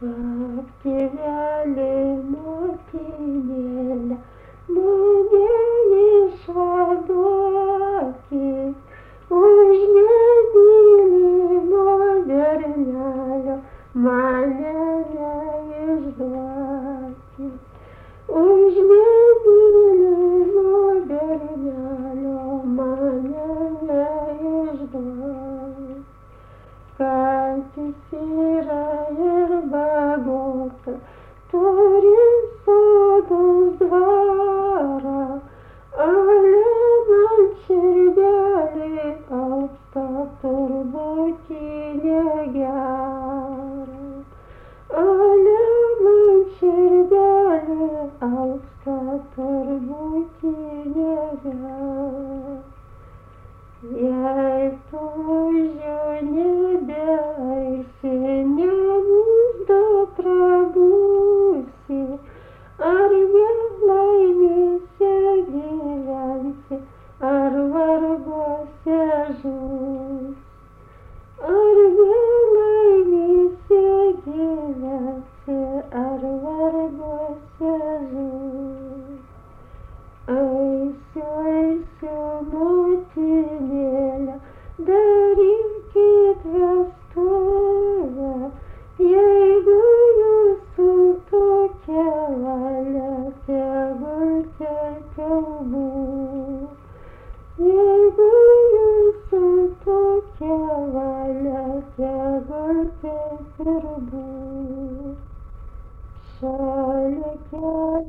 Ak, tėveli, motinėle, mane išvaduokit, už nemylimo bernelio mane neišduokit, už nemylimo bernelio mane neišduokit. Kad jis yra ir bagotas, turi sodos dvarą, ale man širdelė alpsta turbūt į negerą. Ale man širdelė alpsta turbūt į negerą. Jei tu jo nebeeisi, nebūsda prabūsi, ar nelaimėse gyvensi, ar varguose žūsi. Ar nelaimėse gyvensi, ar varguose žūsi. Eisiu, eisiu, motinėle, darykit vestuvę, jeigu jūsų tokia valia, tegul taip jau bus. Jeigu jūsų tokia valia, tegul taip ir bus. Šalia kelio